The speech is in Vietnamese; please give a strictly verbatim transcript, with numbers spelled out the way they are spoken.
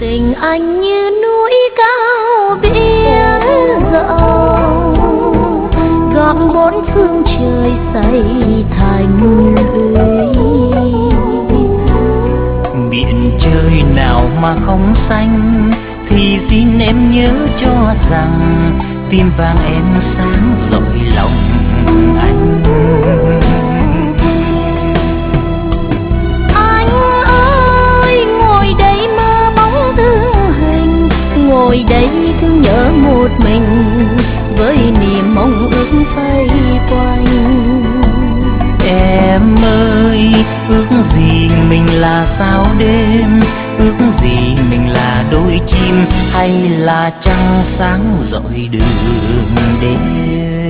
Tình anh như núi cao biển rộng, góc bốn phương trời xây thành lũy. Biển trời nào mà không xanh, thì xin em nhớ cho rằng tim vàng em sáng rọi lòng anh. Anh ơi ngồi đây mơ bóng thương hình, ngồi đây thương nhớ một mình, với niềm mong ước vây quanh. Em ơi ước gì mình là sao đêm, ước gì mình là đôi chim, hay là trăng sáng rọi đường đêm.